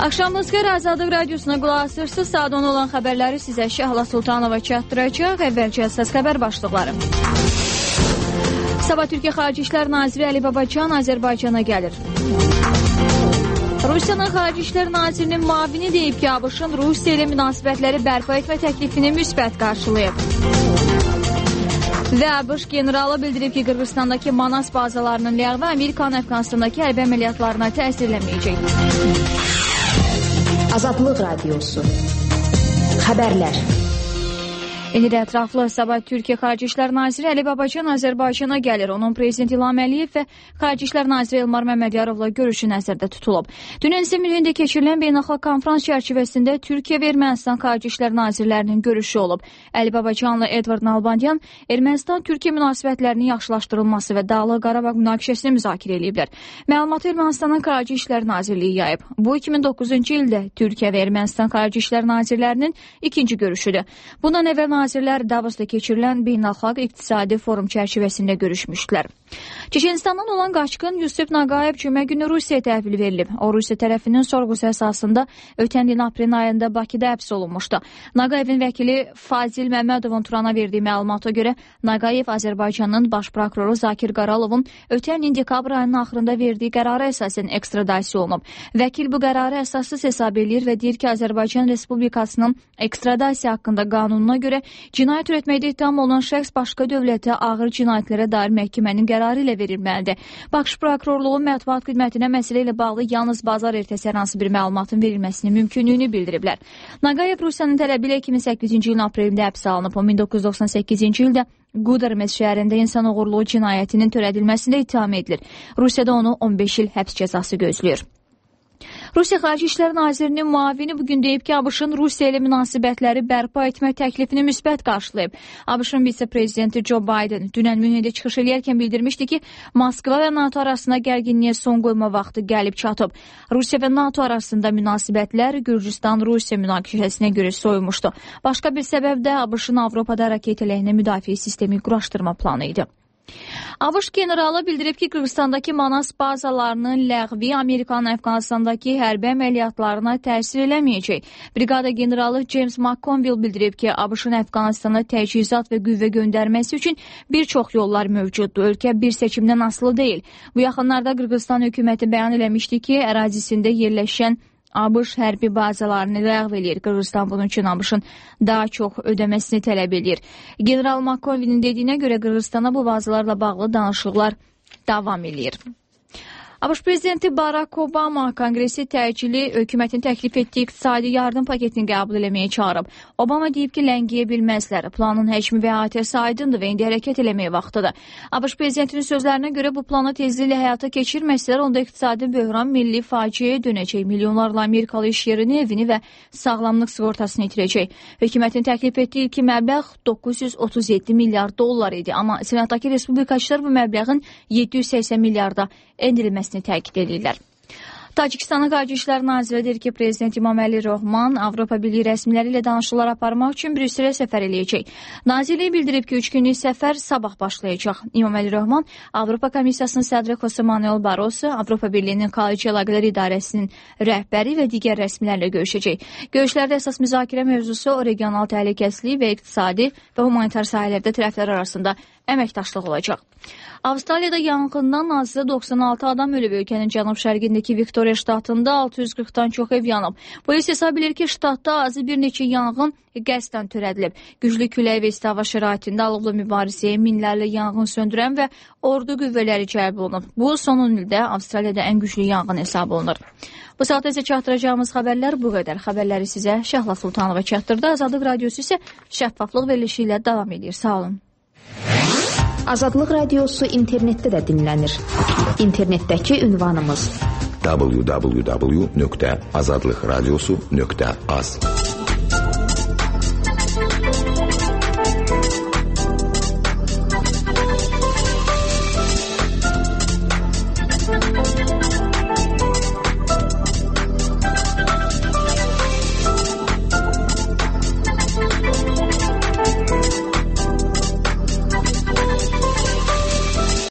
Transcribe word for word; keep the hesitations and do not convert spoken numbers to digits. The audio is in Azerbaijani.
Axşamınız xeyir, Azadlıq Radiosuna qulaq asırsınız. Saat on olan xəbərləri sizə Şəhla Sultanova çatdıracaq. Əvvəlcə əsas xəbər başlıqları. Sabah Türkiyə Xarici İşlər Naziri Əli Babacan Azərbaycana gəlir. Rusiyanın Xarici İşlər Nazirinin müavini deyib ki, ABŞ-ın Rusiya ilə münasibətləri bərpa etmə təklifini müsbət qarşılayıb. Və ABŞ generalı bildirib ki, Qırğızstandakı Manas bazalarının ləğvi Amerikanın Əfqanistandakı hərbi əməliyyatlarına təsir eləməyəcək. Azadlıq Radiosu. Xəbərlər. İndi də ətraflı Sabah Türkiyə Xarici İşlər Naziri Əli Babacan Azərbaycana gəlir. Onun Prezident İlham Əliyev və Xarici İşlər Naziri Elmar Məmmədiyarovla görüşü nəzərdə tutulub. Dünən isə Münhendə keçirilən beynəlxalq konfrans çərçivəsində Türkiyə və Ermənistan Xarici İşlər Nazirlərinin görüşü olub. Əli Babacanla Edvard Nalbandyan Ermənistan-Türkiyə münasibətlərinin yaxşılaşdırılması və Dağlıq Qarabağ münaqişəsini müzakirə ediblər. Məlumatı Ermənistanın Xarici İşlər Nazirliyi yayıb. Bu iki min doqquzuncu ildə Türkiyə və Ermənistan Xarici İşlər Nazirlərinin ikinci görüşüdür. Bundan əvvəl nazirlər Davosda keçirilən beynəlxalq iqtisadi forum çərçivəsində görüşmüşdülər. Çeçenistandan olan qaçqın Yusif Naqayev cümə günü Rusiyaya təhvil verilib. O, Rusiya tərəfinin sorğusu əsasında ötən ilin aprel ayında Bakıda həbs olunmuşdu. Naqayevin vəkili Fazil Məmmədovun Turana verdiyi məlumata görə Naqayev Azərbaycanın baş prokuroru Zakir Qaralovun ötən ilin dekabr ayının axırında verdiyi qərara əsasən ekstradasiya olunub. Vəkil bu qərarı əsassız hesab edir və deyir ki, Azərbaycan Respublikasının ekstradasiya haqqında qanununa görə cinayət törətməkdə ittiham olunan şəxs başqa dövlətə ağır cinayətlərə dair məhkəmənin qərarı ilə verilməlidir. Bakı prokurorluğu mətbuat xidmətinə məsələ ilə bağlı yalnız bazar ertəsi hər hansı bir məlumatın verilməsinin mümkünlüyünü bildiriblər. Naqayev Rusiyanın tələbi ilə iki min səkkizinci ilin aprelində həbsə alınıb. O, min doqquz yüz doxsan səkkizinci ildə Gudarmes şəhərində insan oğurluğu cinayətinin törədilməsində ittiham edilir. Rusiyada onu on beş il həbs cəzası gözləyir. Rusiya Xarici İşlər Nazirinin müavini bugün deyib ki, ABŞ-ın Rusiya ilə münasibətləri bərpa etmək təklifini müsbət qarşılayıb. ABŞ-ın vitse-prezidenti Joe Biden dünən Münhendə çıxış edərkən bildirmişdi ki, Moskva və NATO arasında gərginliyə son qoyma vaxtı gəlib çatıb. Rusiya və NATO arasında münasibətlər Gürcüstan-Rusiya münaqişəsinə görə soyumuşdu. Başqa bir səbəb də ABŞ-ın Avropada raket əleyhinə müdafiə sistemi quraşdırma planı idi. ABŞ generalı bildirib ki, Qırğızstandakı Manas bazalarının ləğvi Amerikanın Əfqanistandakı hərbi əməliyyatlarına təsir eləməyəcək. Briqada generalı James McConville bildirib ki, ABŞ-ın Əfqanistana təchizat və qüvvə göndərməsi üçün bir çox yollar mövcuddur. Ölkə bir seçimdən asılı deyil. Bu yaxınlarda Qırğızstan hökuməti bəyan eləmişdi ki, ərazisində yerləşən ABŞ hərbi bazalarını ləğv eləyir. Qırğızstan bunun üçün ABŞ-ın daha çox ödəməsini tələb eləyir. General McConville'nin dediyinə görə Qırğızstana bu bazalarla bağlı danışıqlar davam eləyir. ABŞ prezidenti Barack Obama Konqresi təcili hökumətin təklif etdiyi iqtisadi yardım paketini qəbul eləməyə çağırıb. Obama deyib ki, ləngiyə bilməzlər. Planın həcmi və əhatəsi aydındır və indi hərəkət eləməyə vaxtıdır. ABŞ prezidentinin sözlərinə görə bu planı tezliklə həyata keçirməsələr, onda iqtisadi böhran milli faciəyə dönəcək. Milyonlarla Amerikalı iş yerini, evini və sağlamlıq sığortasını itirəcək. Hökumətin təklif etdiyi ilki məbləğ doqquz yüz otuz yeddi milyard dollar idi. Amma Senatdakı respublikaçılar bu məbləğin yeddi yüz səksən milyarda endirilməsini təkid edirlər. Tacikistanın Xarici İşlər Naziri deyir ki, Prezident İmamali Rahman Avropa Birliyi rəsmiləri ilə danışıqlar aparmaq üçün Brüsselə səfər eləyəcək. Nazirlik bildirib ki, üç günlük səfər sabah başlayacaq. İmamali Rahman Avropa Komissiyasının sədri Jose Manuel Barroso, Avropa Birliyinin Xarici Əlaqələr İdarəsinin rəhbəri və digər rəsmilərlə görüşəcək. Görüşlərdə əsas müzakirə mövzusu o regional təhlükəsizlik və iqtisadi və humanitar sahələrdə tərəflər arasında əməkdaşlıq olacaq. Avstraliyada yanğından azı doxsan altı adam ölüb. Ölkənin cənub-şərqindəki Viktoriya ştatında altı yüz qırxdan çox ev yanıb. Polis hesab bilir ki, ştatda azı bir neçə yanğın qəsdən törədilib. Güclü külək və isti hava şəraitində alovla mübarizəyə minlərlə yanğın söndürən və ordu qüvvələri cəlb olunub. Bu, son on ildə Avstraliyada ən güclü yanğın hesab olunur. Bu saatda isə çatdıracağımız xəbərlər bu qədər. Xəbərləri sizə Şəhla Sultanova çatdırdı. Azadlıq Radiosu isə şəffaflıq verilişi ilə davam edir. Sağ olun. Azadlıq Radiosu internetdə də dinlənir. İnternetdəki ünvanımız w w w nöqtə azadlıqradiosu nöqtə az.